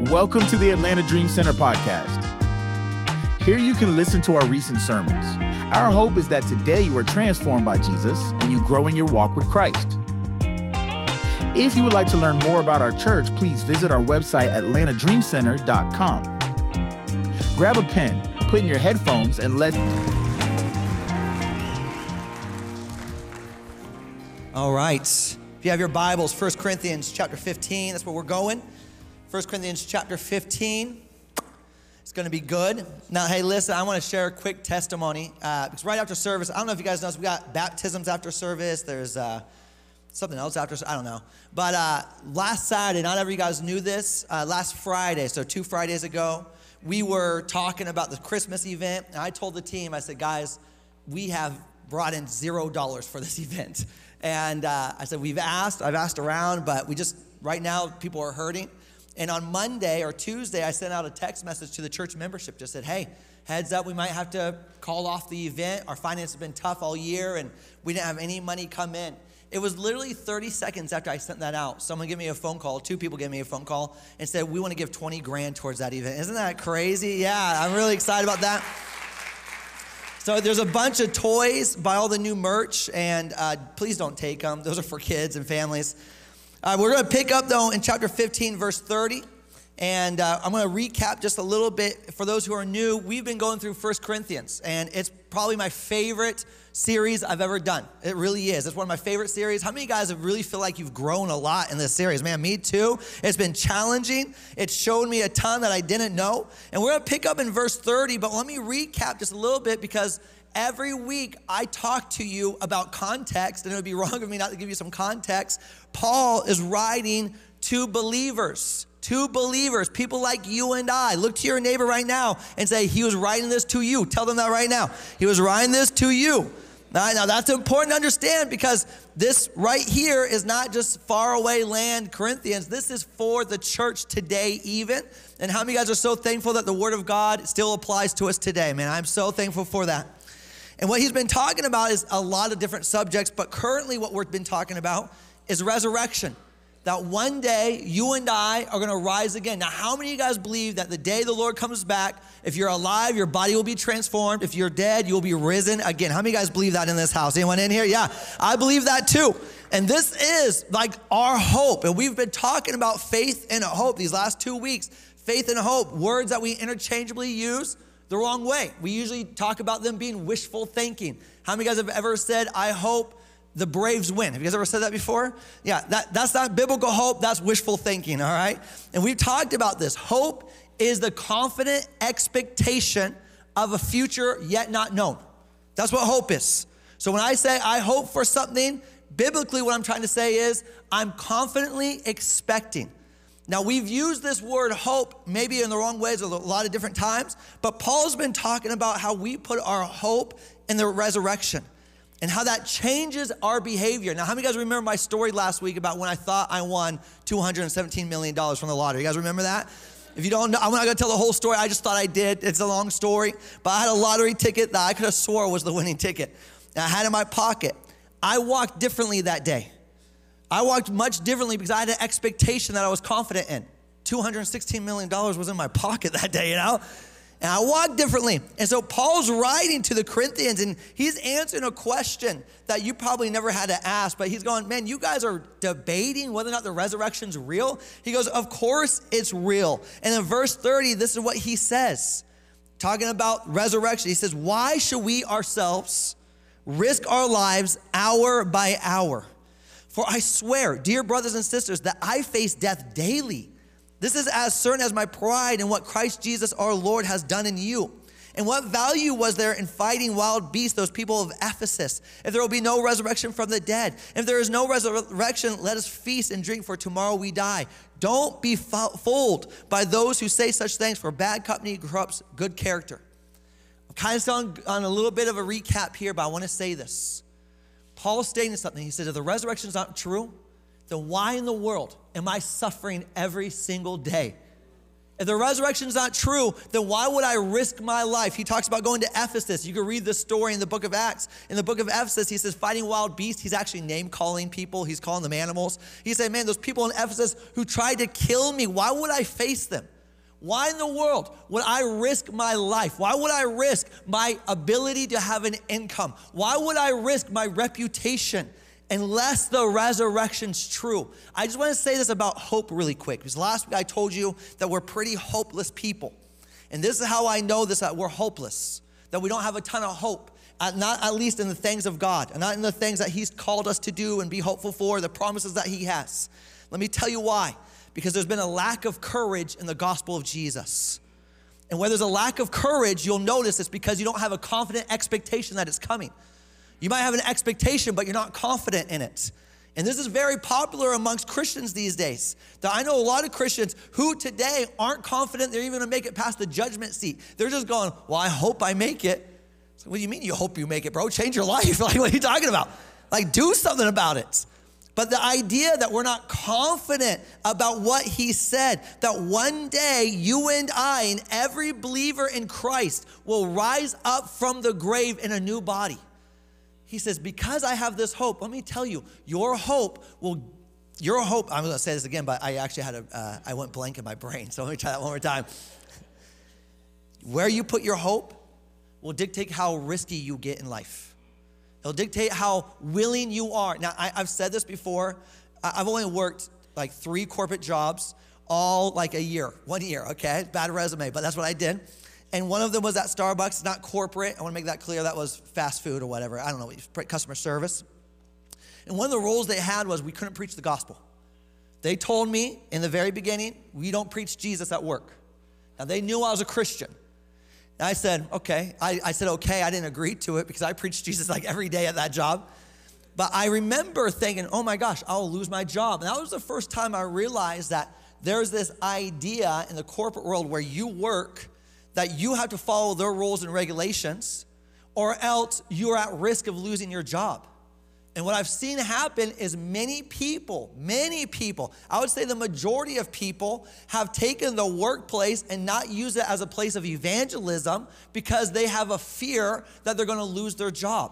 Welcome to the Atlanta Dream Center podcast. Here you can listen to our recent sermons. Our hope is that today you are transformed by Jesus and you grow in your walk with Christ. If you would like to learn more about our church, please visit our website, atlantadreamcenter.com. Grab a pen, put in your headphones, and let's... All right. If you have your Bibles, 1 Corinthians chapter 15, that's where we're going. 1 Corinthians chapter 15. It's going to be good. Now, hey, listen, I want to share a quick testimony. Because right after service, I don't know if you guys know, we got baptisms after service. There's something else after, I don't know. But last Saturday, not every you guys knew this, last Friday, so 2 Fridays ago, we were talking about the Christmas event. And I told the team, I said, guys, we have brought in $0 for this event. And I said, I've asked around, but we just, right now, people are hurting. And on Monday or Tuesday, I sent out a text message to the church membership, just said, hey, heads up, we might have to call off the event. Our finances have been tough all year, and we didn't have any money come in. It was literally 30 seconds after I sent that out. Someone gave me a phone call, 2 people gave me a phone call, and said, we want to give 20 grand towards that event. Isn't that crazy? Yeah, I'm really excited about that. So there's a bunch of toys, buy all the new merch, and please don't take them. Those are for kids and families. We're going to pick up, though, in chapter 15, verse 30, and I'm going to recap just a little bit. For those who are new, we've been going through 1 Corinthians, and it's probably my favorite series I've ever done. It really is. It's one of my favorite series. How many of you guys really feel like you've grown a lot in this series? Man, me too. It's been challenging. It's showed me a ton that I didn't know, and we're going to pick up in verse 30, but let me recap just a little bit because every week I talk to you about context, and it would be wrong of me not to give you some context. Paul is writing to believers, people like you and I. Look to your neighbor right now and say, he was writing this to you. Tell them that right now. He was writing this to you. Now that's important to understand because this right here is not just faraway land, Corinthians. This is for the church today even. And how many of you guys are so thankful that the word of God still applies to us today, man? I'm so thankful for that. And what he's been talking about is a lot of different subjects, but currently what we've been talking about is resurrection. That one day, you and I are going to rise again. Now, how many of you guys believe that the day the Lord comes back, if you're alive, your body will be transformed. If you're dead, you'll be risen again. How many of you guys believe that in this house? Anyone in here? Yeah, I believe that too. And this is like our hope. And we've been talking about faith and hope these last 2 weeks. Faith and hope, words that we interchangeably use the wrong way. We usually talk about them being wishful thinking. How many of you guys have ever said, I hope the Braves win? Have you guys ever said that before? Yeah, that's not biblical hope, that's wishful thinking, all right? And we've talked about this. Hope is the confident expectation of a future yet not known. That's what hope is. So when I say I hope for something, biblically what I'm trying to say is I'm confidently expecting. Now, we've used this word hope maybe in the wrong ways a lot of different times, but Paul's been talking about how we put our hope in the resurrection and how that changes our behavior. Now, how many of you guys remember my story last week about when I thought I won $217 million from the lottery? You guys remember that? If you don't know, I'm not going to tell the whole story. I just thought I did. It's a long story, but I had a lottery ticket that I could have swore was the winning ticket. And I had it in my pocket. I walked differently that day. I walked much differently because I had an expectation that I was confident in. $216 million was in my pocket that day, you know? And I walked differently. And so Paul's writing to the Corinthians, and he's answering a question that you probably never had to ask, but he's going, man, you guys are debating whether or not the resurrection's real? He goes, of course it's real. And in verse 30, this is what he says, talking about resurrection. He says, why should we ourselves risk our lives hour by hour? For I swear, dear brothers and sisters, that I face death daily. This is as certain as my pride in what Christ Jesus our Lord has done in you. And what value was there in fighting wild beasts, those people of Ephesus, if there will be no resurrection from the dead? If there is no resurrection, let us feast and drink, for tomorrow we die. Don't be fooled by those who say such things, for bad company corrupts good character. I'm kind of on a little bit of a recap here, but I want to say this. Paul's stating something. He said, if the resurrection is not true, then why in the world am I suffering every single day? If the resurrection is not true, then why would I risk my life? He talks about going to Ephesus. You can read this story in the book of Acts. In the book of Ephesus, he says fighting wild beasts. He's actually name-calling people. He's calling them animals. He said, man, those people in Ephesus who tried to kill me, why would I face them? Why in the world would I risk my life? Why would I risk my ability to have an income? Why would I risk my reputation unless the resurrection's true? I just want to say this about hope really quick, because last week I told you that we're pretty hopeless people. And this is how I know this, that we're hopeless, that we don't have a ton of hope, not at least in the things of God, and not in the things that he's called us to do and be hopeful for, the promises that he has. Let me tell you why. Because there's been a lack of courage in the gospel of Jesus. And where there's a lack of courage, you'll notice it's because you don't have a confident expectation that it's coming. You might have an expectation, but you're not confident in it. And this is very popular amongst Christians these days. That I know a lot of Christians who today aren't confident they're even gonna make it past the judgment seat. They're just going, well, I hope I make it. So what do you mean you hope you make it, bro? Change your life. Like, what are you talking about? Like, do something about it. But the idea that we're not confident about what he said, that one day you and I and every believer in Christ will rise up from the grave in a new body. He says, because I have this hope, let me tell you, your hope, I'm gonna say this again, but I actually I went blank in my brain, so let me try that one more time. Where you put your hope will dictate how risky you get in life. It'll dictate how willing you are. Now, I've said this before. I've only worked like 3 corporate jobs, all like a year, 1 year, okay? Bad resume, but that's what I did. And one of them was at Starbucks. It's not corporate. I want to make that clear. That was fast food or whatever. I don't know, customer service. And one of the rules they had was we couldn't preach the gospel. They told me in the very beginning, we don't preach Jesus at work. Now, they knew I was a Christian. And I said, okay. I said, okay. I didn't agree to it because I preached Jesus like every day at that job. But I remember thinking, oh my gosh, I'll lose my job. And that was the first time I realized that there's this idea in the corporate world where you work that you have to follow their rules and regulations or else you're at risk of losing your job. And what I've seen happen is many people, I would say the majority of people have taken the workplace and not used it as a place of evangelism because they have a fear that they're gonna lose their job.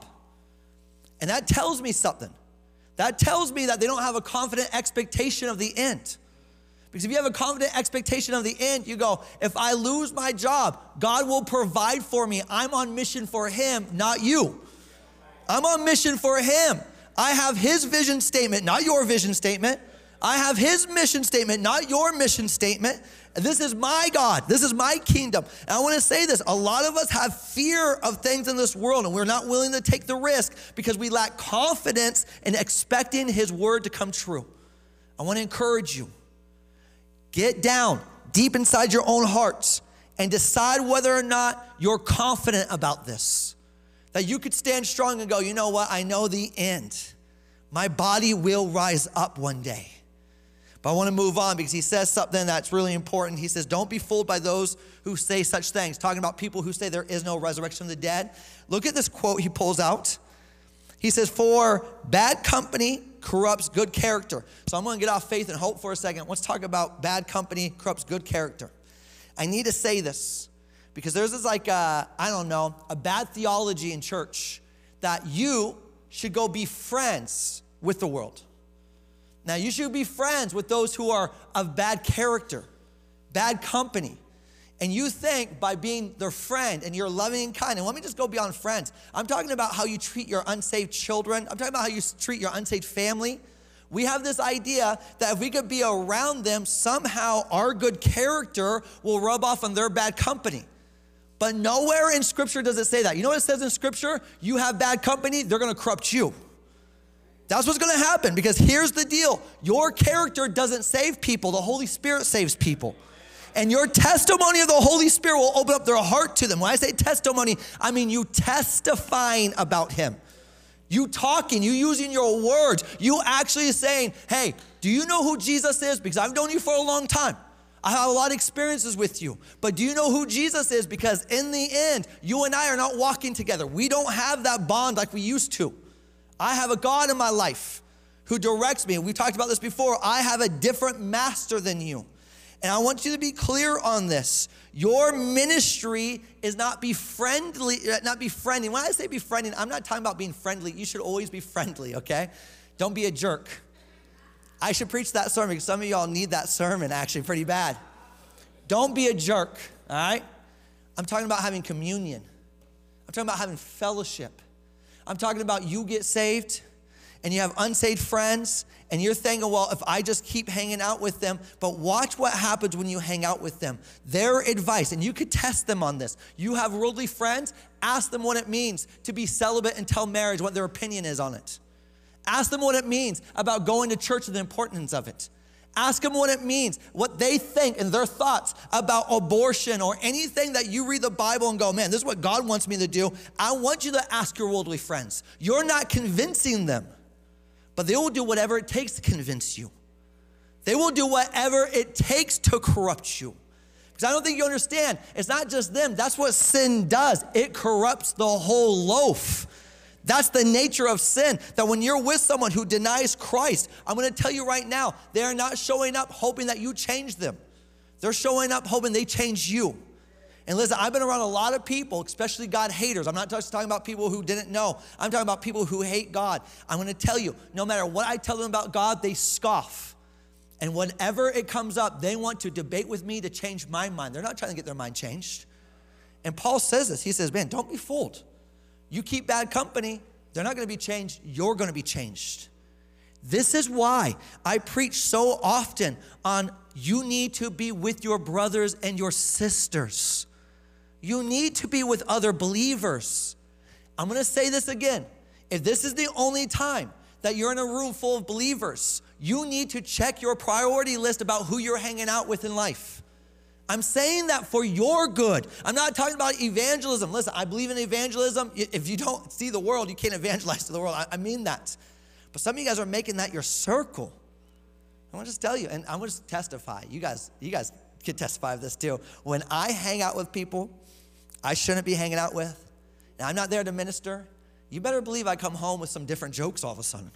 And that tells me something. That tells me that they don't have a confident expectation of the end. Because if you have a confident expectation of the end, you go, if I lose my job, God will provide for me. I'm on mission for him, not you. I'm on mission for him. I have his vision statement, not your vision statement. I have his mission statement, not your mission statement. This is my God. This is my kingdom. And I want to say this. A lot of us have fear of things in this world, and we're not willing to take the risk because we lack confidence in expecting his word to come true. I want to encourage you. Get down deep inside your own hearts and decide whether or not you're confident about this. That you could stand strong and go, you know what? I know the end. My body will rise up one day. But I want to move on because he says something that's really important. He says, don't be fooled by those who say such things. Talking about people who say there is no resurrection of the dead. Look at this quote he pulls out. He says, for bad company corrupts good character. So I'm going to get off faith and hope for a second. Let's talk about bad company corrupts good character. I need to say this. Because there's this a bad theology in church that you should go be friends with the world. Now, you should be friends with those who are of bad character, bad company. And you think by being their friend and you're loving and kind, and let me just go beyond friends. I'm talking about how you treat your unsaved children. I'm talking about how you treat your unsaved family. We have this idea that if we could be around them, somehow our good character will rub off on their bad company. But nowhere in Scripture does it say that. You know what it says in Scripture? You have bad company, they're gonna corrupt you. That's what's gonna happen, because here's the deal. Your character doesn't save people, the Holy Spirit saves people. And your testimony of the Holy Spirit will open up their heart to them. When I say testimony, I mean you testifying about him. You talking, you using your words, you actually saying, hey, do you know who Jesus is? Because I've known you for a long time. I have a lot of experiences with you, but do you know who Jesus is? Because in the end, you and I are not walking together. We don't have that bond like we used to. I have a God in my life who directs me. We've talked about this before. I have a different master than you. And I want you to be clear on this. Your ministry is not befriending. When I say befriending, I'm not talking about being friendly. You should always be friendly, okay? Don't be a jerk. I should preach that sermon because some of y'all need that sermon actually pretty bad. Don't be a jerk, all right? I'm talking about having communion. I'm talking about having fellowship. I'm talking about you get saved and you have unsaved friends and you're thinking, well, if I just keep hanging out with them, but watch what happens when you hang out with them. Their advice, and you could test them on this. You have worldly friends, ask them what it means to be celibate until marriage, what their opinion is on it. Ask them what it means about going to church and the importance of it. Ask them what it means, what they think and their thoughts about abortion or anything that you read the Bible and go, man, this is what God wants me to do. I want you to ask your worldly friends. You're not convincing them, but they will do whatever it takes to convince you. They will do whatever it takes to corrupt you. Because I don't think you understand, it's not just them. That's what sin does. It corrupts the whole loaf. That's the nature of sin, that when you're with someone who denies Christ, I'm gonna tell you right now, they are not showing up hoping that you change them. They're showing up hoping they change you. And listen, I've been around a lot of people, especially God haters. I'm not just talking about people who didn't know. I'm talking about people who hate God. I'm gonna tell you, no matter what I tell them about God, they scoff. And whenever it comes up, they want to debate with me to change my mind. They're not trying to get their mind changed. And Paul says this, he says, man, don't be fooled. You keep bad company, they're not gonna be changed, you're gonna be changed. This is why I preach so often on you need to be with your brothers and your sisters. You need to be with other believers. I'm gonna say this again. If this is the only time that you're in a room full of believers, you need to check your priority list about who you're hanging out with in life. I'm saying that for your good. I'm not talking about evangelism. Listen, I believe in evangelism. If you don't see the world, you can't evangelize to the world. I mean that. But some of you guys are making that your circle. I want to just tell you, and I'm going to testify. You guys can testify of this too. When I hang out with people I shouldn't be hanging out with, and I'm not there to minister, you better believe I come home with some different jokes all of a sudden.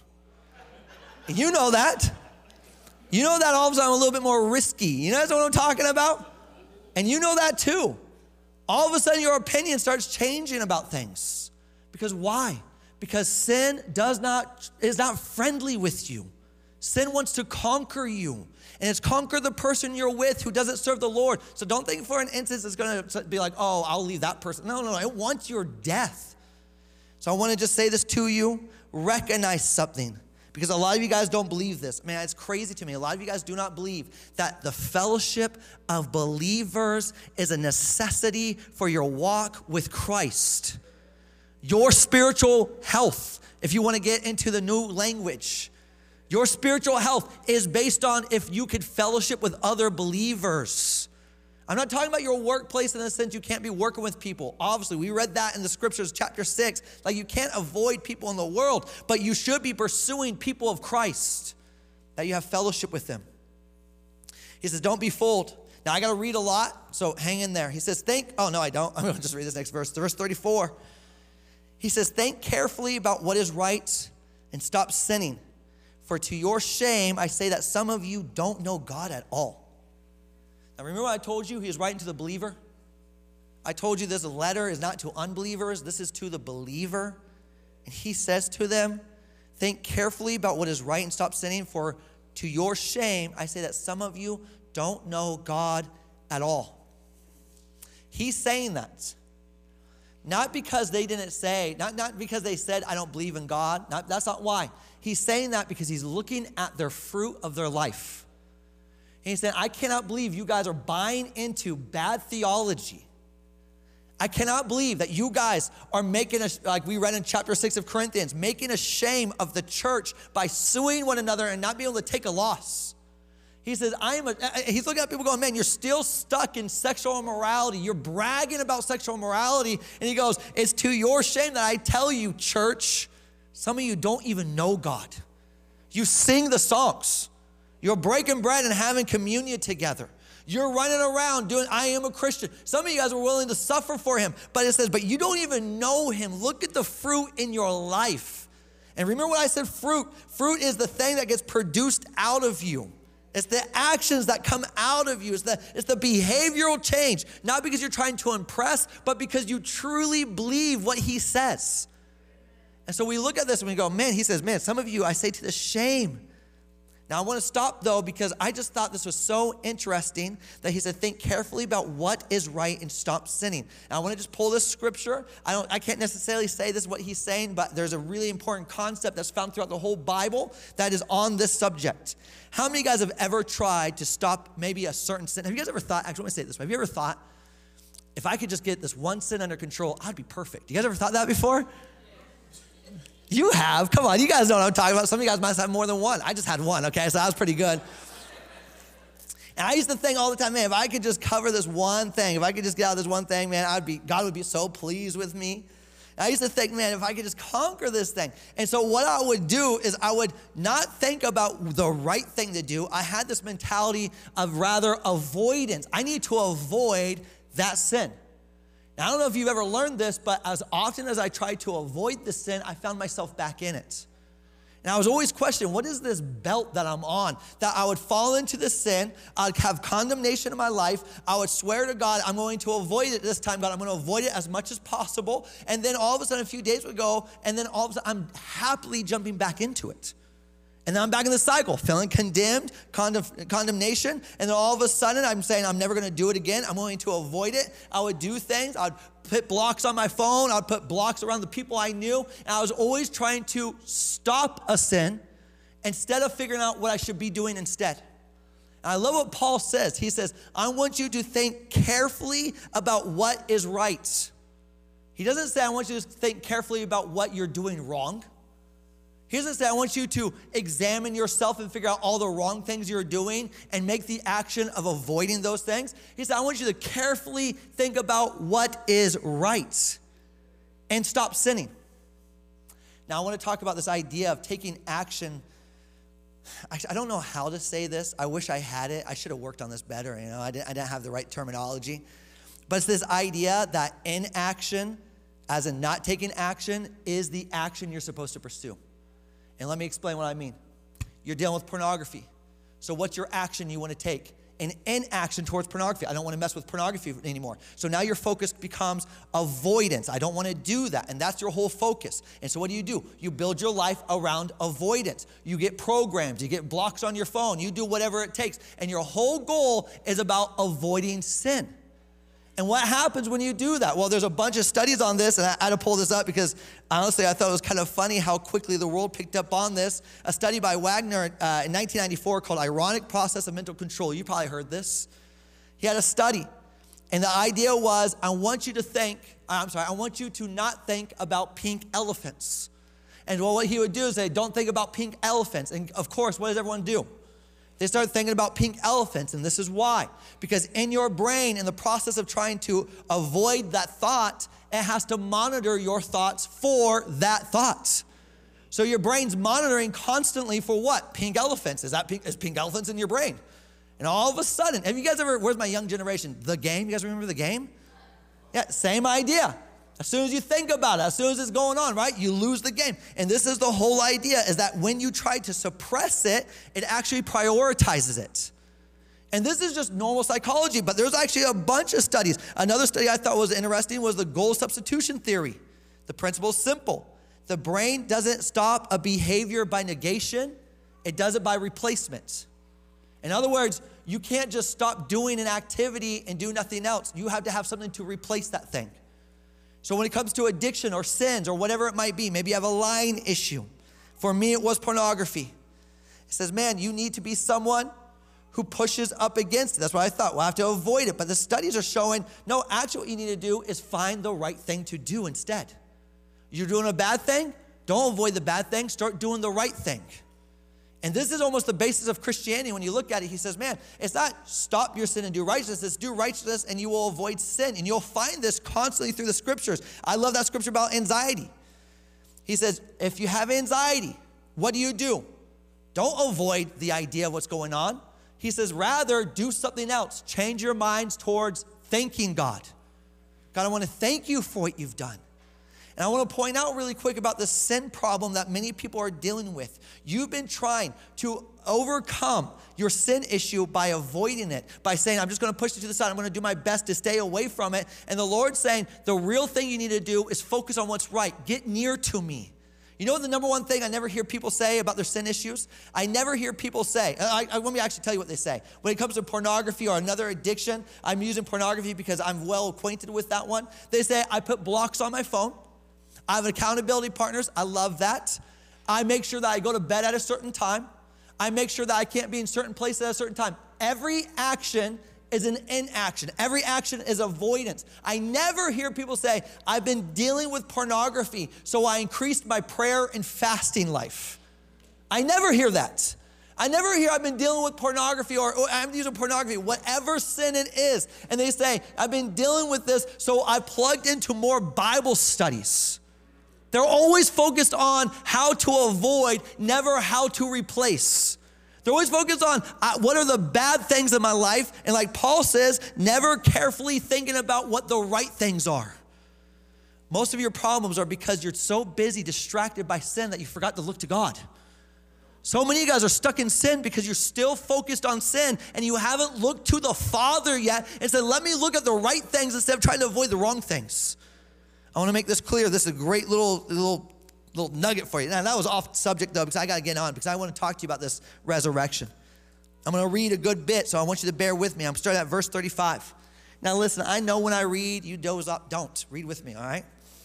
And you know that. You know that all of a sudden I'm a little bit more risky. You know what I'm talking about? And you know that too. All of a sudden your opinion starts changing about things. Because why? Because sin is not friendly with you. Sin wants to conquer you. And it's conquer the person you're with who doesn't serve the Lord. So don't think for an instance it's gonna be like, oh, I'll leave that person. No, it wants your death. So I wanna just say this to you, recognize something. Because a lot of you guys don't believe this. Man, it's crazy to me. A lot of you guys do not believe that the fellowship of believers is a necessity for your walk with Christ. Your spiritual health, if you want to get into the new language, your spiritual health is based on if you could fellowship with other believers. I'm not talking about your workplace in the sense you can't be working with people. Obviously, we read that in the scriptures, chapter 6. Like you can't avoid people in the world, but you should be pursuing people of Christ, that you have fellowship with them. He says, don't be fooled. Now, I got to read a lot, so hang in there. He says, I'm going to just read this next verse. Verse 34. He says, think carefully about what is right and stop sinning. For to your shame, I say that some of you don't know God at all. Now, remember what I told you? He was writing to the believer. I told you this letter is not to unbelievers. This is to the believer. And he says to them, think carefully about what is right and stop sinning. For to your shame, I say that some of you don't know God at all. He's saying that. Not because they didn't say, not because they said, I don't believe in God. That's not why. He's saying that because he's looking at their fruit of their life. And he said, I cannot believe you guys are buying into bad theology. I cannot believe that you guys are making like we read in chapter 6 of Corinthians, making a shame of the church by suing one another and not being able to take a loss. He says, he's looking at people going, man, you're still stuck in sexual immorality. You're bragging about sexual immorality. And he goes, it's to your shame that I tell you, church, some of you don't even know God. You sing the songs. You're breaking bread and having communion together. You're running around doing, I am a Christian. Some of you guys are willing to suffer for him. But it says, but you don't even know him. Look at the fruit in your life. And remember what I said, fruit. Fruit is the thing that gets produced out of you. It's the actions that come out of you. It's the behavioral change. Not because you're trying to impress, but because you truly believe what he says. And so we look at this and we go, man, he says, man, some of you, I say to the shame. Now, I want to stop, though, because I just thought this was so interesting that he said, think carefully about what is right and stop sinning. Now, I want to just pull this scripture. I can't necessarily say this is what he's saying, but there's a really important concept that's found throughout the whole Bible that is on this subject. How many of you guys have ever tried to stop maybe a certain sin? Have you guys ever thought, actually, let me say it this way. Have you ever thought, if I could just get this one sin under control, I'd be perfect? You guys ever thought that before? You have. Come on, you guys know what I'm talking about. Some of you guys might have more than one. I just had one, okay? So that was pretty good. And I used to think all the time, man, if I could just cover this one thing, if I could just get out of this one thing, man, God would be so pleased with me. And I used to think, man, if I could just conquer this thing. And so what I would do is I would not think about the right thing to do. I had this mentality of rather avoidance. I need to avoid that sin. Now, I don't know if you've ever learned this, but as often as I tried to avoid the sin, I found myself back in it. And I was always questioning, what is this belt that I'm on? That I would fall into the sin, I'd have condemnation in my life, I would swear to God, I'm going to avoid it this time, God, I'm going to avoid it as much as possible. And then all of a sudden, a few days would go, and then all of a sudden, I'm happily jumping back into it. And then I'm back in the cycle, feeling condemned, condemnation. And then all of a sudden, I'm saying, I'm never going to do it again. I'm going to avoid it. I would do things. I'd put blocks on my phone. I'd put blocks around the people I knew. And I was always trying to stop a sin instead of figuring out what I should be doing instead. And I love what Paul says. He says, I want you to think carefully about what is right. He doesn't say, I want you to think carefully about what you're doing wrong. He doesn't say, I want you to examine yourself and figure out all the wrong things you're doing and make the action of avoiding those things. He said, I want you to carefully think about what is right and stop sinning. Now, I want to talk about this idea of taking action. I don't know how to say this. I wish I had it. I should have worked on this better. I didn't have the right terminology. But it's this idea that inaction, as in not taking action, is the action you're supposed to pursue. And let me explain what I mean. You're dealing with pornography. So what's your action you want to take? An inaction towards pornography. I don't want to mess with pornography anymore. So now your focus becomes avoidance. I don't want to do that. And that's your whole focus. And so what do? You build your life around avoidance. You get programs. You get blocks on your phone. You do whatever it takes. And your whole goal is about avoiding sin. And what happens when you do that? Well, there's a bunch of studies on this, and I had to pull this up because honestly, I thought it was kind of funny how quickly the world picked up on this. A study by Wagner in 1994 called Ironic Process of Mental Control. You probably heard this. He had a study, and the idea was, I want you to not think about pink elephants. And well, what he would do is say, don't think about pink elephants. And of course, what does everyone do? They start thinking about pink elephants, and this is why. Because in your brain, in the process of trying to avoid that thought, it has to monitor your thoughts for that thought. So your brain's monitoring constantly for what? Pink elephants. Is pink elephants in your brain? And all of a sudden, have you guys ever, where's my young generation? The Game, you guys remember The Game? Yeah, same idea. As soon as you think about it, as soon as it's going on, right, you lose the game. And this is the whole idea, is that when you try to suppress it, it actually prioritizes it. And this is just normal psychology, but there's actually a bunch of studies. Another study I thought was interesting was the goal substitution theory. The principle is simple. The brain doesn't stop a behavior by negation. It does it by replacement. In other words, you can't just stop doing an activity and do nothing else. You have to have something to replace that thing. So when it comes to addiction or sins or whatever it might be, maybe you have a lying issue. For me, it was pornography. It says, man, you need to be someone who pushes up against it. That's what I thought. We'll have to avoid it. But the studies are showing, no, actually what you need to do is find the right thing to do instead. You're doing a bad thing? Don't avoid the bad thing. Start doing the right thing. And this is almost the basis of Christianity. When you look at it, he says, man, it's not stop your sin and do righteousness. It's do righteousness and you will avoid sin. And you'll find this constantly through the scriptures. I love that scripture about anxiety. He says, if you have anxiety, what do? Don't avoid the idea of what's going on. He says, rather do something else. Change your minds towards thanking God. God, I want to thank you for what you've done. And I want to point out really quick about the sin problem that many people are dealing with. You've been trying to overcome your sin issue by avoiding it, by saying, I'm just going to push it to the side. I'm going to do my best to stay away from it. And the Lord's saying, the real thing you need to do is focus on what's right. Get near to me. You know what the number one thing I never hear people say about their sin issues? I never hear people say, let me actually tell you what they say. When it comes to pornography or another addiction, I'm using pornography because I'm well acquainted with that one. They say, I put blocks on my phone. I have accountability partners. I love that. I make sure that I go to bed at a certain time. I make sure that I can't be in certain places at a certain time. Every action is an inaction. Every action is avoidance. I never hear people say, I've been dealing with pornography, so I increased my prayer and fasting life. I never hear that. I never hear I've been dealing with pornography or I'm using pornography, whatever sin it is. And they say, I've been dealing with this, so I plugged into more Bible studies. They're always focused on how to avoid, never how to replace. They're always focused on what are the bad things in my life. And like Paul says, never carefully thinking about what the right things are. Most of your problems are because you're so busy, distracted by sin that you forgot to look to God. So many of you guys are stuck in sin because you're still focused on sin and you haven't looked to the Father yet and said, let me look at the right things instead of trying to avoid the wrong things. I want to make this clear. This is a great little nugget for you. Now, that was off subject, though, because I got to get on, because I want to talk to you about this resurrection. I'm going to read a good bit, so I want you to bear with me. I'm starting at verse 35. Now, listen, I know when I read, you doze up. Don't. Read with me, all right?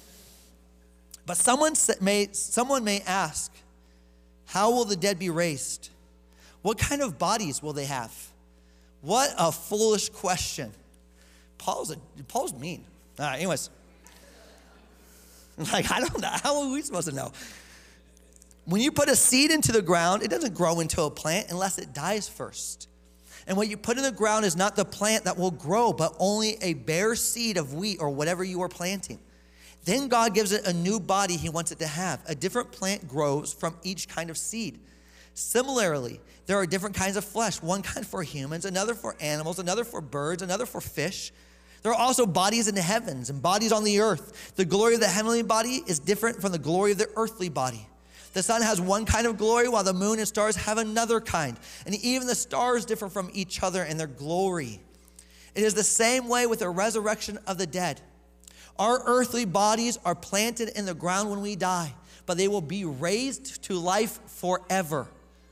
But someone may ask, how will the dead be raised? What kind of bodies will they have? What a foolish question. Paul's mean. All right, anyways. Like, I don't know. How are we supposed to know? When you put a seed into the ground, it doesn't grow into a plant unless it dies first. And what you put in the ground is not the plant that will grow, but only a bare seed of wheat or whatever you are planting. Then God gives it a new body he wants it to have. A different plant grows from each kind of seed. Similarly, there are different kinds of flesh, one kind for humans, another for animals, another for birds, another for fish. There are also bodies in the heavens and bodies on the earth. The glory of the heavenly body is different from the glory of the earthly body. The sun has one kind of glory, while the moon and stars have another kind. And even the stars differ from each other in their glory. It is the same way with the resurrection of the dead. Our earthly bodies are planted in the ground when we die, but they will be raised to life forever.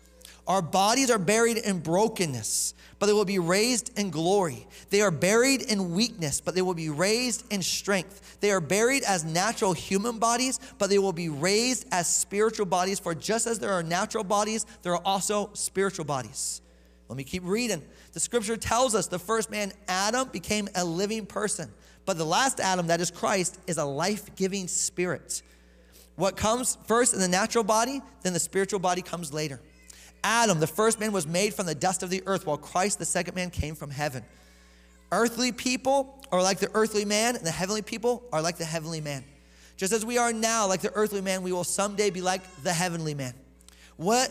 Our bodies are buried in brokenness, but they will be raised in glory. They are buried in weakness, but they will be raised in strength. They are buried as natural human bodies, but they will be raised as spiritual bodies. For just as there are natural bodies, there are also spiritual bodies. Let me keep reading. The scripture tells us the first man, Adam, became a living person. But the last Adam, that is Christ, is a life-giving spirit. What comes first in the natural body, then the spiritual body comes later. Adam, the first man, was made from the dust of the earth, while Christ, the second man, came from heaven. Earthly people are like the earthly man, and the heavenly people are like the heavenly man. Just as we are now like the earthly man, we will someday be like the heavenly man. What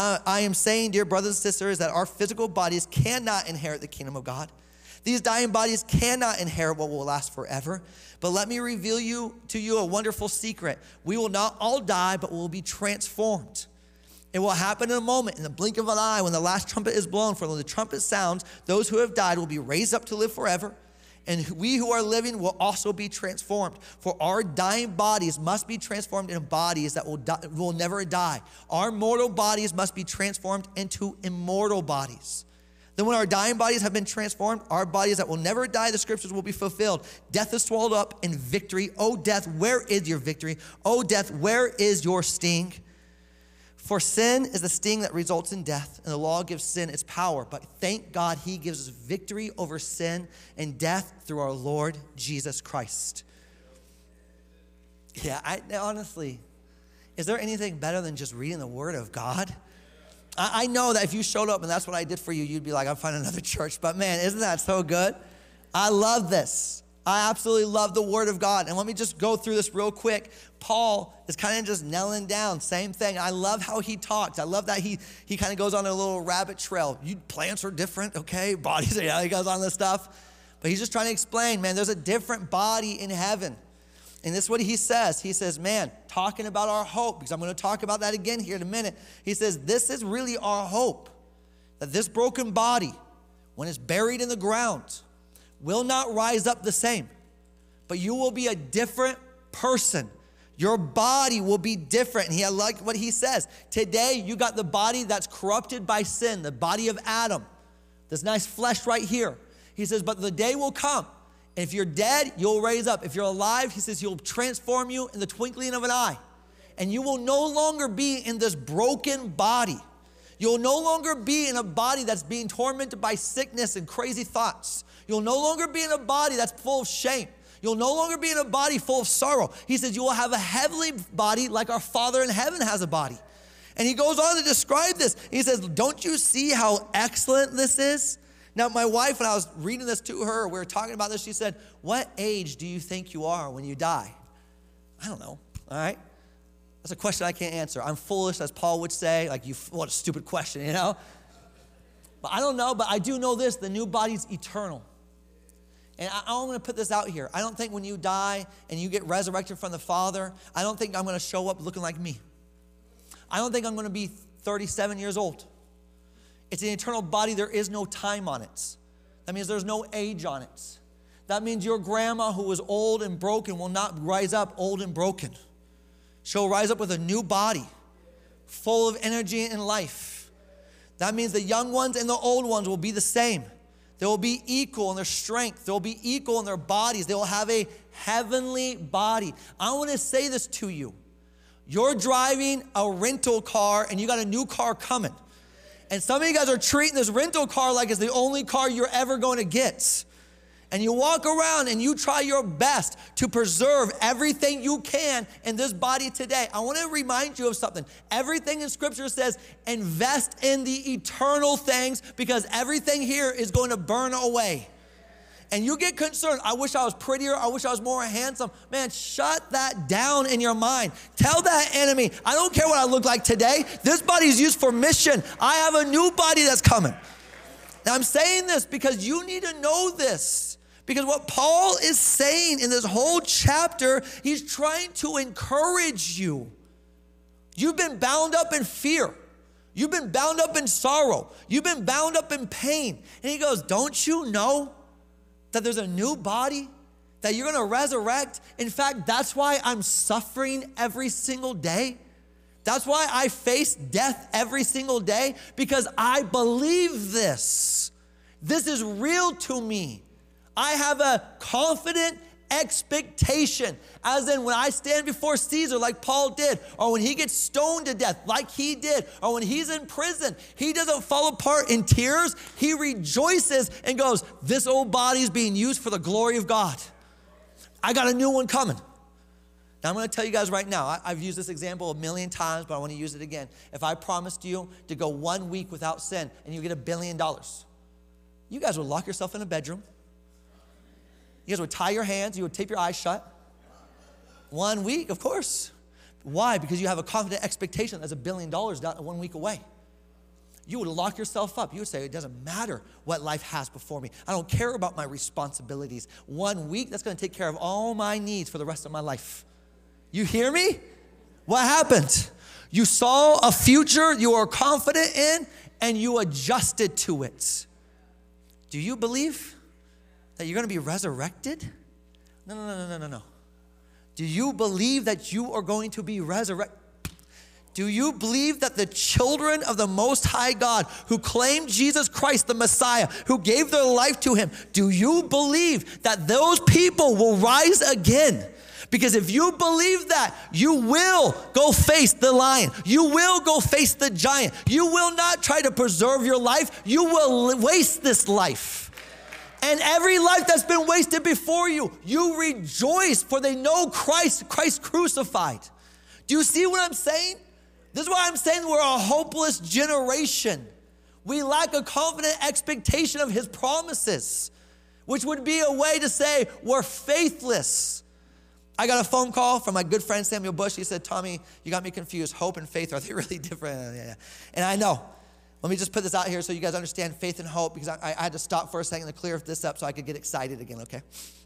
I am saying, dear brothers and sisters, is that our physical bodies cannot inherit the kingdom of God. These dying bodies cannot inherit what will last forever. But let me reveal to you a wonderful secret. We will not all die, but we will be transformed. It will happen in a moment, in the blink of an eye, when the last trumpet is blown. For when the trumpet sounds, those who have died will be raised up to live forever. And we who are living will also be transformed. For our dying bodies must be transformed into bodies that will never die. Our mortal bodies must be transformed into immortal bodies. Then when our dying bodies have been transformed, our bodies that will never die, the scriptures will be fulfilled. Death is swallowed up in victory. O death, where is your victory? O death, where is your sting? For sin is the sting that results in death, and the law gives sin its power. But thank God he gives us victory over sin and death through our Lord Jesus Christ. Yeah, honestly, is there anything better than just reading the word of God? I know that if you showed up and that's what I did for you, you'd be like, I'll find another church. But man, isn't that so good? I love this. I absolutely love the word of God. And let me just go through this real quick. Paul is kind of just nailing down, same thing. I love how he talks. I love that he kind of goes on a little rabbit trail. Plants are different, okay? Bodies, he goes on this stuff. But he's just trying to explain, man, there's a different body in heaven. And this is what he says. He says, man, talking about our hope, because I'm going to talk about that again here in a minute. He says, this is really our hope, that this broken body, when it's buried in the ground, will not rise up the same, but you will be a different person. Your body will be different. And I like what he says. Today, you got the body that's corrupted by sin, the body of Adam. This nice flesh right here. He says, but the day will come. And if you're dead, you'll raise up. If you're alive, he says, he'll transform you in the twinkling of an eye. And you will no longer be in this broken body. You'll no longer be in a body that's being tormented by sickness and crazy thoughts. You'll no longer be in a body that's full of shame. You'll no longer be in a body full of sorrow. He says you will have a heavenly body like our Father in heaven has a body. And he goes on to describe this. He says, don't you see how excellent this is? Now, my wife, when I was reading this to her, we were talking about this, she said, what age do you think you are when you die? I don't know, all right? That's a question I can't answer. I'm foolish, as Paul would say. Like, what a stupid question, you know? But I don't know, but I do know this. The new body's eternal. And I'm going to put this out here. I don't think when you die and you get resurrected from the Father, I don't think I'm going to show up looking like me. I don't think I'm going to be 37 years old. It's an eternal body. There is no time on it. That means there's no age on it. That means your grandma who was old and broken will not rise up old and broken. She'll rise up with a new body, full of energy and life. That means the young ones and the old ones will be the same. They will be equal in their strength. They will be equal in their bodies. They will have a heavenly body. I want to say this to you. You're driving a rental car and you got a new car coming. And some of you guys are treating this rental car like it's the only car you're ever going to get. And you walk around and you try your best to preserve everything you can in this body today. I want to remind you of something. Everything in Scripture says invest in the eternal things because everything here is going to burn away. And you get concerned, I wish I was prettier, I wish I was more handsome. Man, shut that down in your mind. Tell that enemy, I don't care what I look like today. This body is used for mission. I have a new body that's coming. Now I'm saying this because you need to know this. Because what Paul is saying in this whole chapter, he's trying to encourage you. You've been bound up in fear. You've been bound up in sorrow. You've been bound up in pain. And he goes, don't you know that there's a new body that you're going to resurrect? In fact, that's why I'm suffering every single day. That's why I face death every single day, because I believe this. This is real to me. I have a confident expectation, as in when I stand before Caesar like Paul did, or when he gets stoned to death like he did, or when he's in prison, he doesn't fall apart in tears. He rejoices and goes, this old body is being used for the glory of God. I got a new one coming. Now I'm going to tell you guys right now, I've used this example a million times, but I want to use it again. If I promised you to go 1 week without sin and you get $1 billion, you guys would lock yourself in a bedroom. You guys would tie your hands, you would tape your eyes shut. 1 week, of course. Why? Because you have a confident expectation that's $1 billion not 1 week away. You would lock yourself up. You would say, it doesn't matter what life has before me. I don't care about my responsibilities. 1 week, that's going to take care of all my needs for the rest of my life. You hear me? What happened? You saw a future you were confident in and you adjusted to it. Do you believe that you're going to be resurrected? No. Do you believe that you are going to be resurrected? Do you believe that the children of the Most High God who claimed Jesus Christ, the Messiah, who gave their life to him, do you believe that those people will rise again? Because if you believe that, you will go face the lion. You will go face the giant. You will not try to preserve your life. You will waste this life. And every life that's been wasted before you, you rejoice, for they know Christ crucified. Do you see what I'm saying? This is why I'm saying we're a hopeless generation. We lack a confident expectation of his promises, which would be a way to say we're faithless. I got a phone call from my good friend Samuel Bush. He said, Tommy, you got me confused. Hope and faith, are they really different? Yeah. And I know. Let me just put this out here so you guys understand faith and hope, because I had to stop for a second to clear this up so I could get excited again, okay?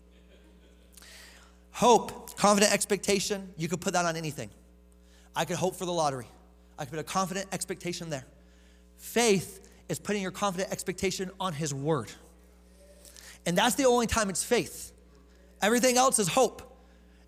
Hope, confident expectation, you could put that on anything. I could hope for the lottery. I could put a confident expectation there. Faith is putting your confident expectation on his word. And that's the only time it's faith. Everything else is hope.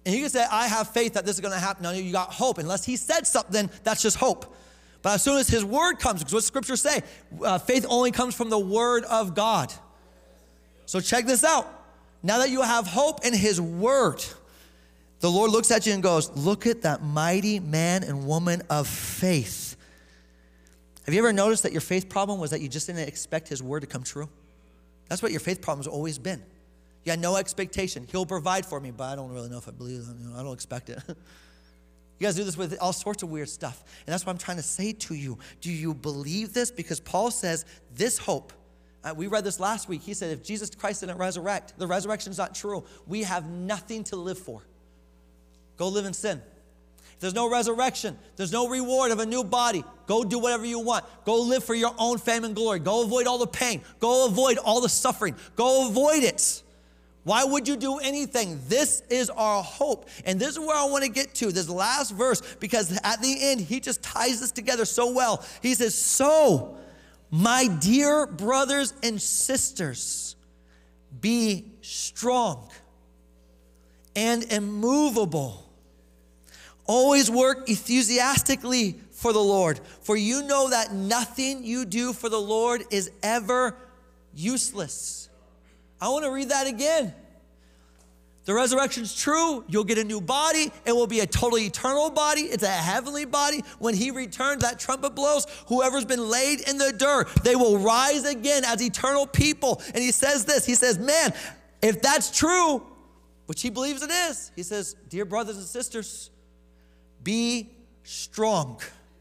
And you can say, I have faith that this is going to happen. No, you got hope. Unless he said something, that's just hope. But as soon as his word comes, because what scriptures say, faith only comes from the word of God. So check this out. Now that you have hope in his word, the Lord looks at you and goes, look at that mighty man and woman of faith. Have you ever noticed that your faith problem was that you just didn't expect his word to come true? That's what your faith problem has always been. You had no expectation. He'll provide for me, but I don't really know if I believe it. I don't expect it. You guys do this with all sorts of weird stuff. And that's what I'm trying to say to you. Do you believe this? Because Paul says this hope. We read this last week. He said if Jesus Christ didn't resurrect, the resurrection is not true. We have nothing to live for. Go live in sin. If there's no resurrection, there's no reward of a new body. Go do whatever you want. Go live for your own fame and glory. Go avoid all the pain. Go avoid all the suffering. Go avoid it. Why would you do anything? This is our hope. And this is where I want to get to, this last verse, because at the end, he just ties this together so well. He says, so, my dear brothers and sisters, be strong and immovable. Always work enthusiastically for the Lord, for you know that nothing you do for the Lord is ever useless. I want to read that again. The resurrection's true. You'll get a new body. It will be a totally eternal body. It's a heavenly body. When he returns, that trumpet blows. Whoever's been laid in the dirt, they will rise again as eternal people. And he says this. He says, man, if that's true, which he believes it is, he says, dear brothers and sisters, be strong.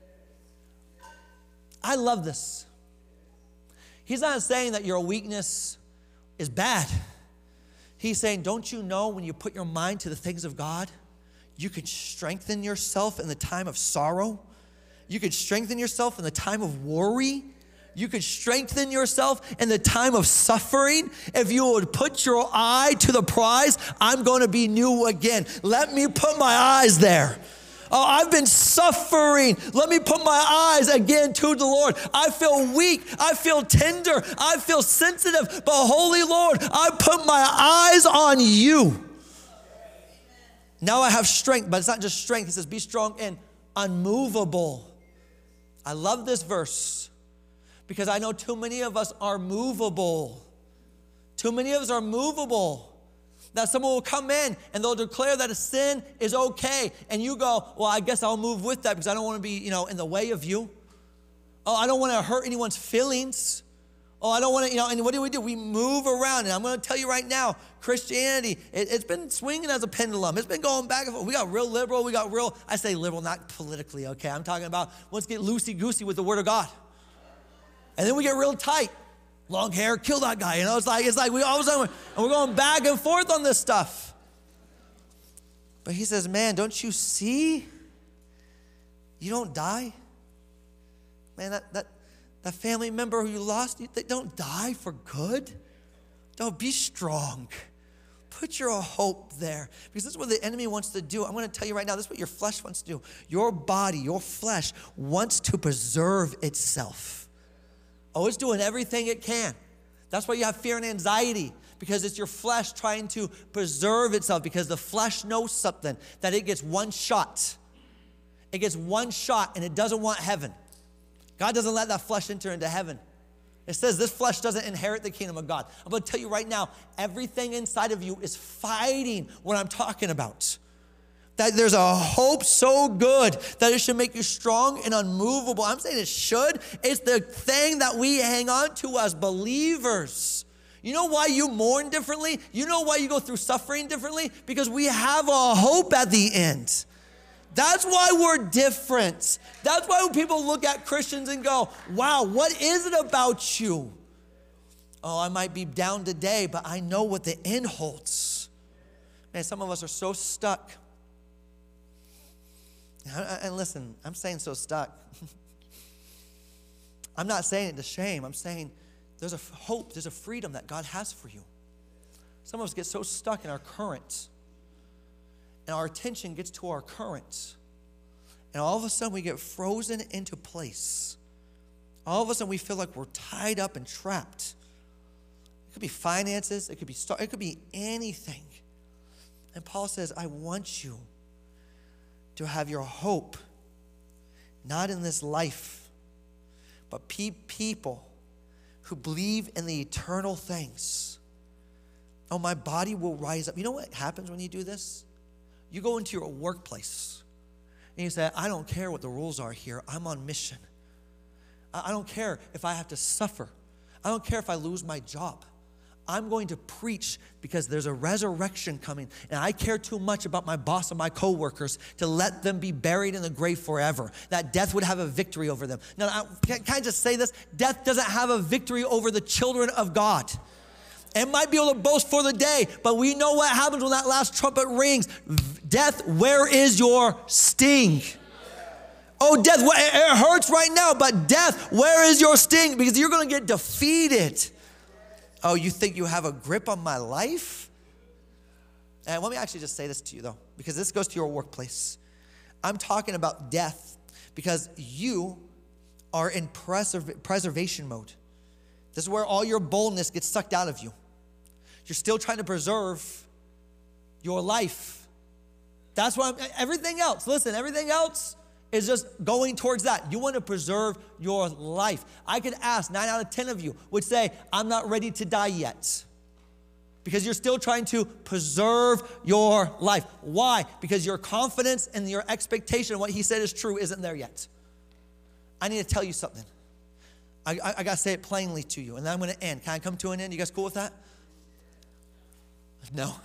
I love this. He's not saying that your weakness is bad. He's saying, don't you know when you put your mind to the things of God, you can strengthen yourself in the time of sorrow. You could strengthen yourself in the time of worry. You could strengthen yourself in the time of suffering. If you would put your eye to the prize, I'm going to be new again. Let me put my eyes there. Oh, I've been suffering. Let me put my eyes again to the Lord. I feel weak. I feel tender. I feel sensitive. But Holy Lord, I put my eyes on you. Now I have strength, but it's not just strength. He says, be strong and unmovable. I love this verse because I know too many of us are movable. Too many of us are movable. That someone will come in and they'll declare that a sin is okay. And you go, well, I guess I'll move with that because I don't want to be, in the way of you. Oh, I don't want to hurt anyone's feelings. Oh, I don't want to, and what do? We move around. And I'm going to tell you right now, Christianity, it's been swinging as a pendulum. It's been going back and forth. We got real liberal. I say liberal, not politically, okay? I'm talking about let's get loosey-goosey with the word of God. And then we get real tight. Long hair, kill that guy. It's like we all of a sudden, and we're going back and forth on this stuff. But he says, man, don't you see? You don't die. Man, that family member who you lost, they don't die for good. Don't be strong. Put your hope there. Because this is what the enemy wants to do. I'm going to tell you right now, this is what your flesh wants to do. Your body, your flesh wants to preserve itself. Oh, it's doing everything it can. That's why you have fear and anxiety, because it's your flesh trying to preserve itself, because the flesh knows something, that it gets one shot. It gets one shot, and it doesn't want heaven. God doesn't let that flesh enter into heaven. It says this flesh doesn't inherit the kingdom of God. I'm going to tell you right now, everything inside of you is fighting what I'm talking about. That there's a hope so good that it should make you strong and unmovable. I'm saying it should. It's the thing that we hang on to as believers. You know why you mourn differently? You know why you go through suffering differently? Because we have a hope at the end. That's why we're different. That's why when people look at Christians and go, wow, what is it about you? Oh, I might be down today, but I know what the end holds. Man, some of us are so stuck. And listen, I'm saying so stuck. I'm not saying it to shame. I'm saying there's a hope, there's a freedom that God has for you. Some of us get so stuck in our current, and our attention gets to our current, and all of a sudden we get frozen into place. All of a sudden we feel like we're tied up and trapped. It could be finances, it could be anything. And Paul says, I want you to have your hope, not in this life, but people who believe in the eternal things. Oh, my body will rise up. You know what happens when you do this? You go into your workplace and you say, I don't care what the rules are here. I'm on mission. I don't care if I have to suffer. I don't care if I lose my job. I'm going to preach because there's a resurrection coming, and I care too much about my boss and my coworkers to let them be buried in the grave forever, that death would have a victory over them. Now, can I just say this? Death doesn't have a victory over the children of God. It might be able to boast for the day, but we know what happens when that last trumpet rings. Death, where is your sting? Oh, death, it hurts right now, but death, where is your sting? Because you're going to get defeated. Oh, you think you have a grip on my life? And let me actually just say this to you, though, because this goes to your workplace. I'm talking about death because you are in preservation mode. This is where all your boldness gets sucked out of you. You're still trying to preserve your life. That's what everything else, listen, everything else is just going towards that. You want to preserve your life. I could ask 9 out of 10 of you would say, I'm not ready to die yet. Because you're still trying to preserve your life. Why? Because your confidence and your expectation of what he said is true isn't there yet. I need to tell you something. I got to say it plainly to you, and then I'm going to end. Can I come to an end? You guys cool with that? No.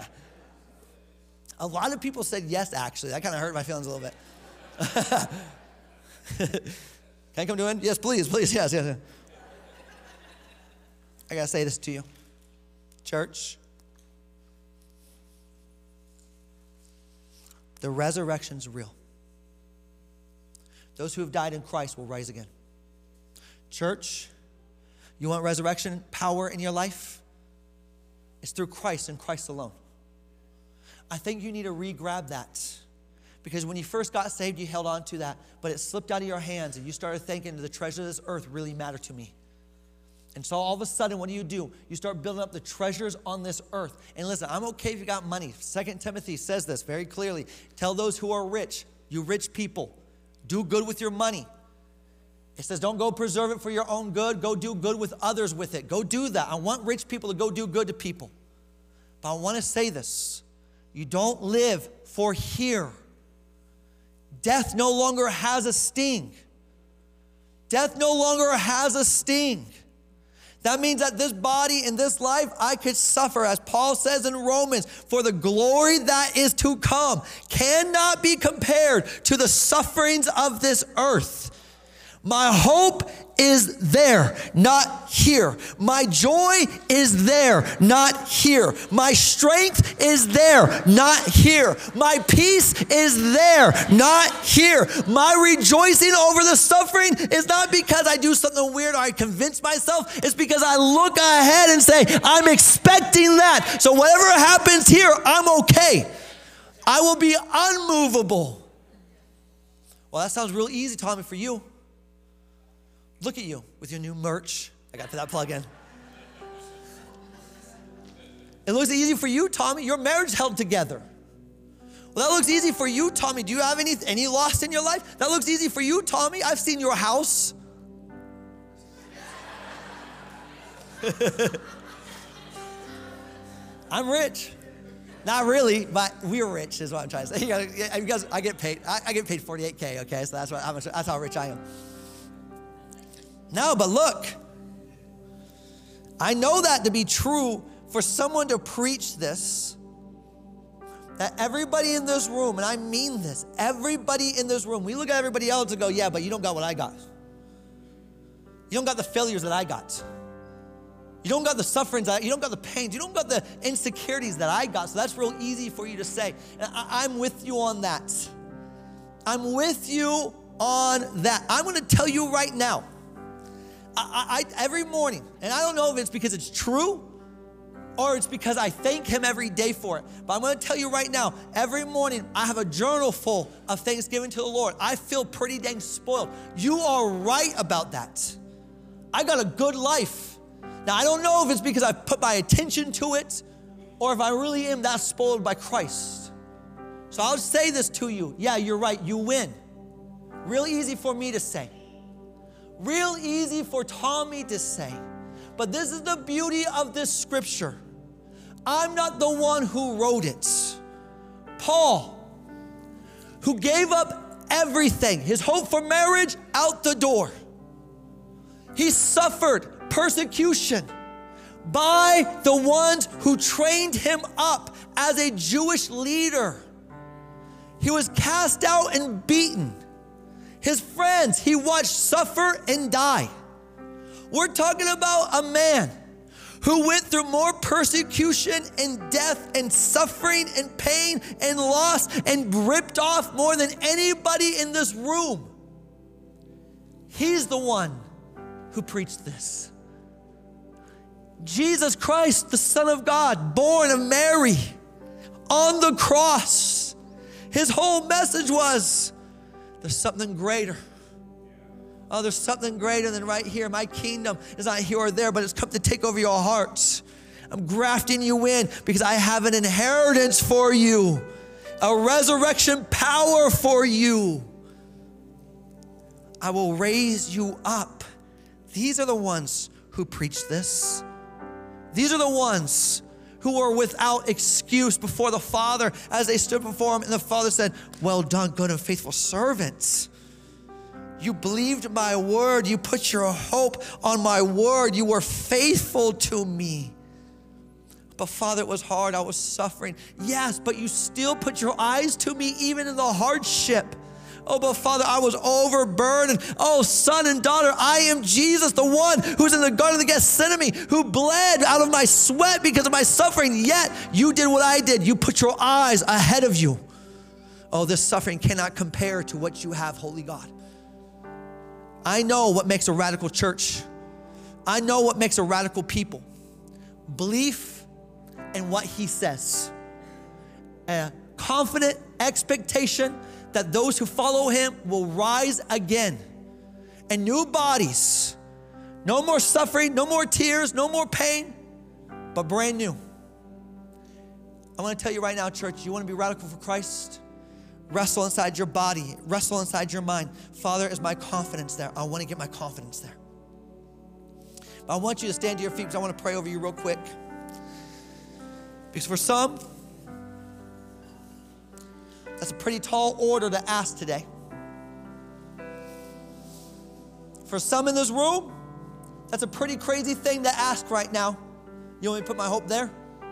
A lot of people said yes, actually. That kind of hurt my feelings a little bit. Can I come to an end? Yes, please, yes. I got to say this to you. Church, the resurrection's real. Those who have died in Christ will rise again. Church, you want resurrection power in your life? It's through Christ and Christ alone. I think you need to re-grab that. Because when you first got saved, you held on to that, but it slipped out of your hands and you started thinking the treasures of this earth really matter to me. And so all of a sudden, what do? You start building up the treasures on this earth. And listen, I'm okay if you got money. 2 Timothy says this very clearly. Tell those who are rich, you rich people, do good with your money. It says don't go preserve it for your own good. Go do good with others with it. Go do that. I want rich people to go do good to people. But I want to say this. You don't live for here. Death no longer has a sting. Death no longer has a sting. That means that this body in this life, I could suffer, as Paul says in Romans, for the glory that is to come cannot be compared to the sufferings of this earth. My hope is there, not here. My joy is there, not here. My strength is there, not here. My peace is there, not here. My rejoicing over the suffering is not because I do something weird or I convince myself. It's because I look ahead and say, I'm expecting that. So whatever happens here, I'm okay. I will be unmovable. Well, that sounds real easy, Tommy, for you. Look at you with your new merch. I got to put that plug in. It looks easy for you, Tommy. Your marriage held together. Well, that looks easy for you, Tommy. Do you have any loss in your life? That looks easy for you, Tommy. I've seen your house. I'm rich. Not really, but we're rich is what I'm trying to say. You guys, I get paid. I get paid $48K, okay? So that's how rich I am. No, but look, I know that to be true for someone to preach this, that everybody in this room, and I mean this, everybody in this room, we look at everybody else and go, yeah, but you don't got what I got. You don't got the failures that I got. You don't got the sufferings, you don't got the pains, you don't got the insecurities that I got. So that's real easy for you to say. And I'm with you on that. I'm with you on that. I'm going to tell you right now, I every morning, and I don't know if it's because it's true or it's because I thank him every day for it, but I'm going to tell you right now, every morning I have a journal full of thanksgiving to the Lord. I feel pretty dang spoiled. You are right about that. I got a good life. Now, I don't know if it's because I put my attention to it or if I really am that spoiled by Christ. So I'll say this to you. Yeah, you're right. You win. Real easy for me to say. Real easy for Tommy to say. But this is the beauty of this scripture. I'm not the one who wrote it. Paul, who gave up everything, his hope for marriage out the door. He suffered persecution by the ones who trained him up as a Jewish leader. He was cast out and beaten. His friends, he watched suffer and die. We're talking about a man who went through more persecution and death and suffering and pain and loss and ripped off more than anybody in this room. He's the one who preached this. Jesus Christ, the Son of God, born of Mary, on the cross. His whole message was, there's something greater. Oh, there's something greater than right here. My kingdom is not here or there, but it's come to take over your hearts. I'm grafting you in because I have an inheritance for you, a resurrection power for you. I will raise you up. These are the ones who preach this. These are the ones who were without excuse before the Father as they stood before him, and the Father said, well done, good and faithful servants. You believed my word. You put your hope on my word. You were faithful to me. But Father, it was hard. I was suffering. Yes, but you still put your eyes to me even in the hardship. Oh, but Father, I was overburdened. Oh, son and daughter, I am Jesus, the one who's in the Garden of Gethsemane, who bled out of my sweat because of my suffering. Yet you did what I did. You put your eyes ahead of you. Oh, this suffering cannot compare to what you have, Holy God. I know what makes a radical church. I know what makes a radical people. Belief in what he says. A confident expectation that those who follow him will rise again. And new bodies. No more suffering, no more tears, no more pain, but brand new. I want to tell you right now, church, you want to be radical for Christ? Wrestle inside your body, wrestle inside your mind. Father, is my confidence there? I want to get my confidence there. But I want you to stand to your feet because I want to pray over you real quick. Because for some, that's a pretty tall order to ask today. For some in this room, that's a pretty crazy thing to ask right now. You want me to put my hope there?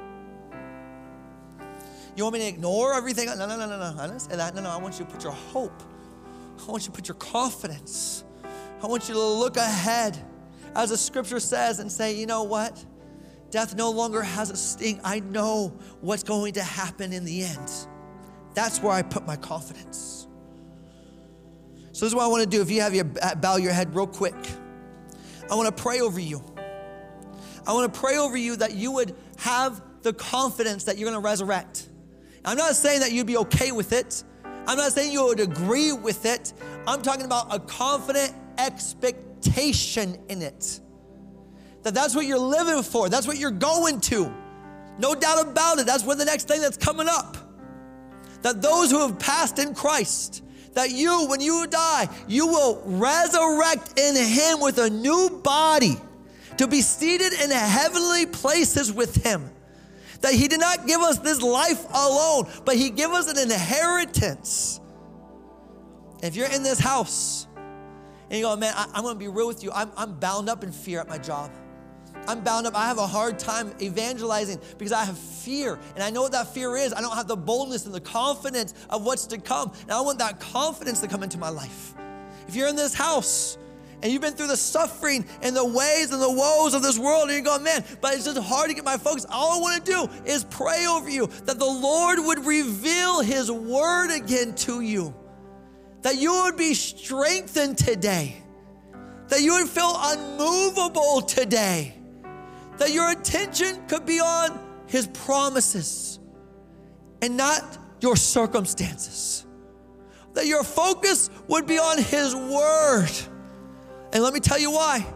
You want me to ignore everything? No. I didn't say that. No, I want you to put your hope. I want you to put your confidence. I want you to look ahead, as the scripture says, and say, you know what? Death no longer has a sting. I know what's going to happen in the end. That's where I put my confidence. So this is what I want to do. If you have your bow your head real quick, I want to pray over you. I want to pray over you that you would have the confidence that you're going to resurrect. I'm not saying that you'd be okay with it. I'm not saying you would agree with it. I'm talking about a confident expectation in it. That's what you're living for. That's what you're going to. No doubt about it. That's what the next thing that's coming up. That those who have passed in Christ, that you, when you die, you will resurrect in him with a new body to be seated in heavenly places with him. That he did not give us this life alone, but he gave us an inheritance. If you're in this house and you go, man, I'm going to be real with you. I'm bound up in fear at my job. I'm bound up. I have a hard time evangelizing because I have fear. And I know what that fear is. I don't have the boldness and the confidence of what's to come. And I want that confidence to come into my life. If you're in this house and you've been through the suffering and the ways and the woes of this world, and you're going, man, but it's just hard to get my focus. All I want to do is pray over you that the Lord would reveal his word again to you. That you would be strengthened today. That you would feel unmovable today. That your attention could be on his promises and not your circumstances. That your focus would be on his word. And let me tell you why.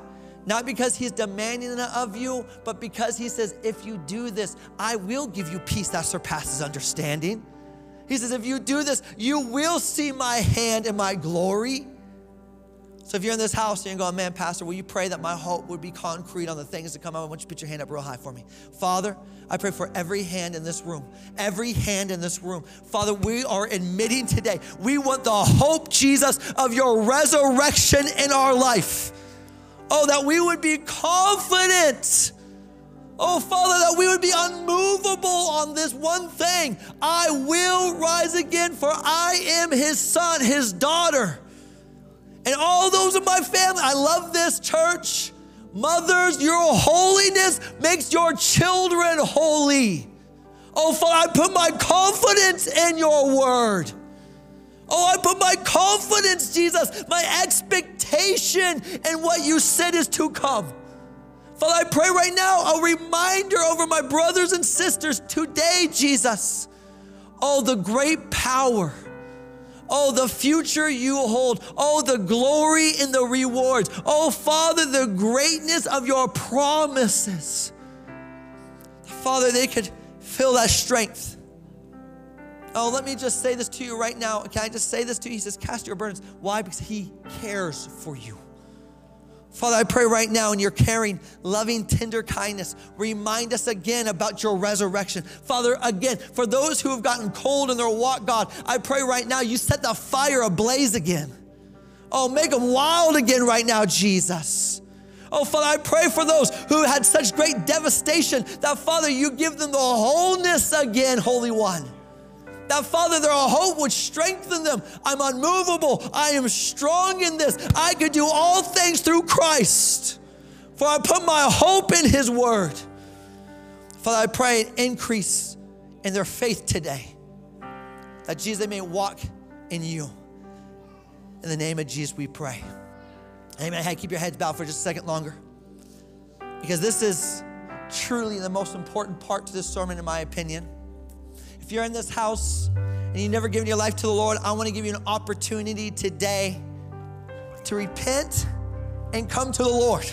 Not because he's demanding it of you, but because he says, if you do this, I will give you peace that surpasses understanding. He says, if you do this, you will see my hand and my glory. So if you're in this house and you're going, man, Pastor, will you pray that my hope would be concrete on the things to come? I want you to put your hand up real high for me. Father, I pray for every hand in this room. Every hand in this room. Father, we are admitting today, we want the hope, Jesus, of your resurrection in our life. Oh, that we would be confident. Oh, Father, that we would be unmovable on this one thing. I will rise again, for I am his son, his daughter. And all those in my family, I love this, church. Mothers, your holiness makes your children holy. Oh, Father, I put my confidence in your word. Oh, I put my confidence, Jesus, my expectation in what you said is to come. Father, I pray right now a reminder over my brothers and sisters today, Jesus. Oh, the great power. Oh, the future you hold. Oh, the glory and the rewards. Oh, Father, the greatness of your promises. Father, they could feel that strength. Oh, let me just say this to you right now. Can I just say this to you? He says, cast your burdens. Why? Because he cares for you. Father, I pray right now in your caring, loving, tender kindness, remind us again about your resurrection. Father, again, for those who have gotten cold in their walk, God, I pray right now you set the fire ablaze again. Oh, make them wild again right now, Jesus. Oh, Father, I pray for those who had such great devastation that, Father, you give them the wholeness again, Holy One. That, Father, their hope would strengthen them. I'm unmovable. I am strong in this. I could do all things through Christ, for I put my hope in his word. Father, I pray an increase in their faith today, that, Jesus, they may walk in you. In the name of Jesus, we pray. Amen. Hey, keep your heads bowed for just a second longer, because this is truly the most important part to this sermon, in my opinion. If you're in this house and you've never given your life to the Lord, I want to give you an opportunity today to repent and come to the Lord.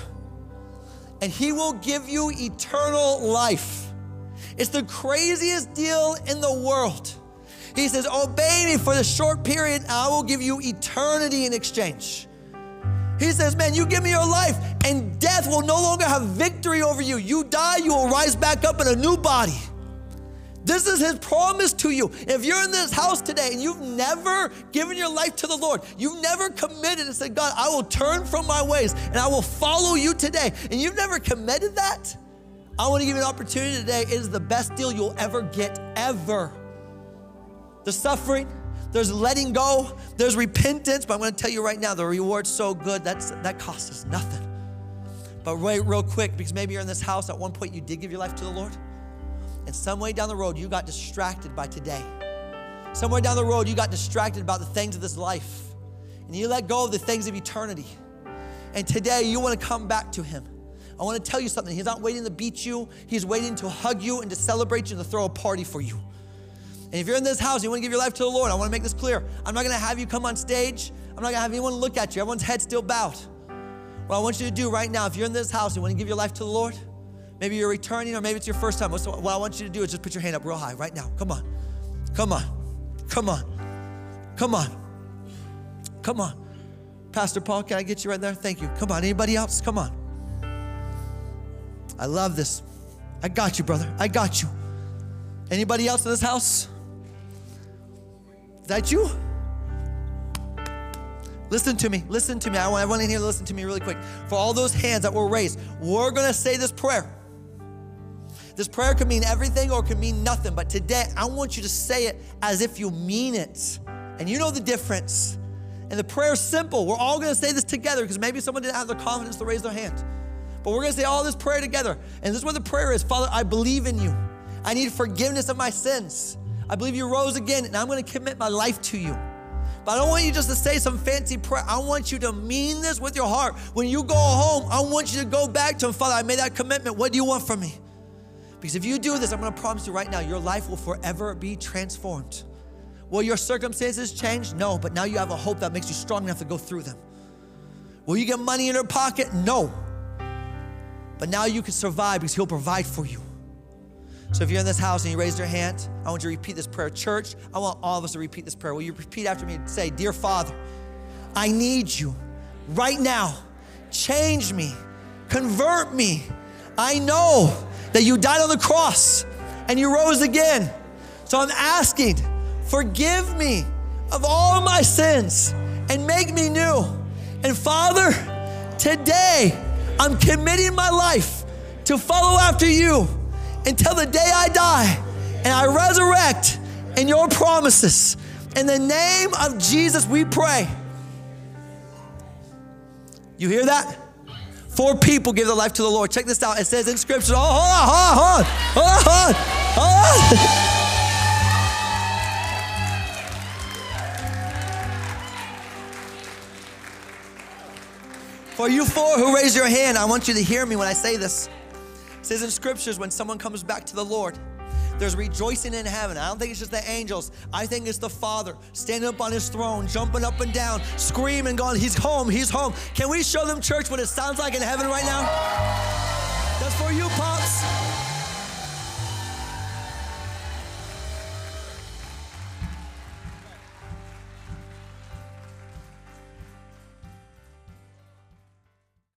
And he will give you eternal life. It's the craziest deal in the world. He says, obey me for the short period, and I will give you eternity in exchange. He says, man, you give me your life, and death will no longer have victory over you. You die, you will rise back up in a new body. This is his promise to you. If you're in this house today and you've never given your life to the Lord, you've never committed and said, God, I will turn from my ways and I will follow you today, and you've never committed that, I want to give you an opportunity today. It is the best deal you'll ever get, ever. There's suffering, there's letting go, there's repentance, but I'm going to tell you right now, the reward's so good, that costs us nothing. But wait real quick, because maybe you're in this house, at one point you did give your life to the Lord, and some way down the road, you got distracted by today. Somewhere down the road, you got distracted about the things of this life. And you let go of the things of eternity. And today, you want to come back to him. I want to tell you something. He's not waiting to beat you. He's waiting to hug you and to celebrate you and to throw a party for you. And if you're in this house and you want to give your life to the Lord, I want to make this clear. I'm not going to have you come on stage. I'm not going to have anyone look at you. Everyone's head still bowed. What I want you to do right now, if you're in this house and you want to give your life to the Lord, maybe you're returning or maybe it's your first time. What I want you to do is just put your hand up real high right now. Come on. Come on. Come on. Come on. Come on. Pastor Paul, can I get you right there? Thank you. Come on. Anybody else? Come on. I love this. I got you, brother. I got you. Anybody else in this house? Is that you? Listen to me. Listen to me. I want everyone in here to listen to me really quick. For all those hands that were raised, we're going to say this prayer. This prayer could mean everything or it could mean nothing. But today, I want you to say it as if you mean it. And you know the difference. And the prayer is simple. We're all going to say this together because maybe someone didn't have the confidence to raise their hand. But we're going to say all this prayer together. And this is what the prayer is. Father, I believe in you. I need forgiveness of my sins. I believe you rose again, and I'm going to commit my life to you. But I don't want you just to say some fancy prayer. I want you to mean this with your heart. When you go home, I want you to go back to him. Father, I made that commitment. What do you want from me? Because if you do this, I'm going to promise you right now, your life will forever be transformed. Will your circumstances change? No, but now you have a hope that makes you strong enough to go through them. Will you get money in your pocket? No. but now you can survive because he'll provide for you. So if you're in this house and you raised your hand, I want you to repeat this prayer. Church, I want all of us to repeat this prayer. Will you repeat after me and say, Dear Father, I need you right now. Change me, convert me. I know that you died on the cross and you rose again. So I'm asking, forgive me of all of my sins and make me new. And Father, today I'm committing my life to follow after you until the day I die and I resurrect in your promises. In the name of Jesus, we pray. You hear that? 4 people give their life to the Lord. Check this out. It says in Scripture, hold on. For you 4 who raise your hand, I want you to hear me when I say this. It says in Scriptures, when someone comes back to the Lord, there's rejoicing in heaven. I don't think it's just the angels. I think it's the Father standing up on his throne, jumping up and down, screaming, going, he's home, he's home. Can we show them, church, what it sounds like in heaven right now?